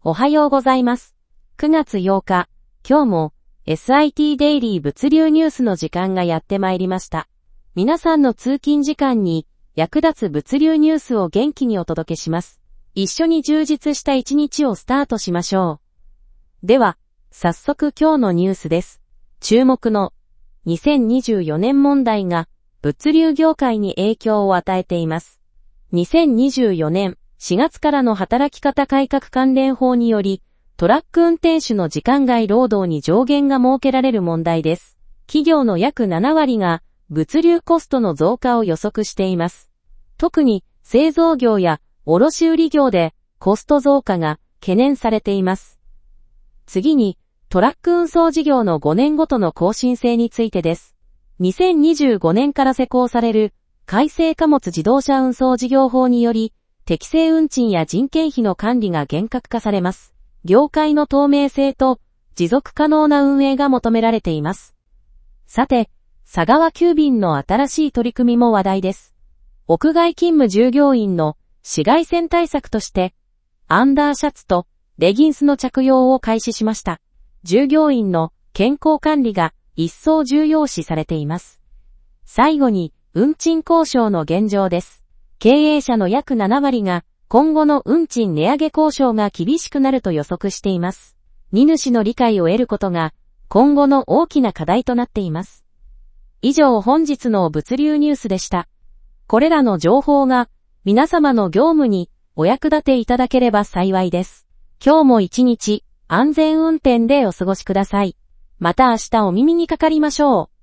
おはようございます。9月8日、今日も SIT デイリー物流ニュースの時間がやってまいりました。皆さんの通勤時間に役立つ物流ニュースを元気にお届けします。一緒に充実した一日をスタートしましょう。では、早速今日のニュースです。注目の2024年問題が物流業界に影響を与えています。2024年4月からの働き方改革関連法により、トラック運転手の時間外労働に上限が設けられる問題です。企業の約7割が物流コストの増加を予測しています。特に製造業や卸売業でコスト増加が懸念されています。次に、トラック運送事業の5年ごとの更新制についてです。2025年から施行される改正貨物自動車運送事業法により、適正運賃や人件費の管理が厳格化されます。業界の透明性と持続可能な運営が求められています。さて、佐川急便の新しい取り組みも話題です。屋外勤務従業員の紫外線対策として、アンダーシャツとレギンスの着用を開始しました。従業員の健康管理が一層重要視されています。最後に、運賃交渉の現状です。経営者の約7割が今後の運賃値上げ交渉が厳しくなると予測しています。荷主の理解を得ることが今後の大きな課題となっています。以上本日の物流ニュースでした。これらの情報が皆様の業務にお役立ていただければ幸いです。今日も一日安全運転でお過ごしください。また明日お耳にかかりましょう。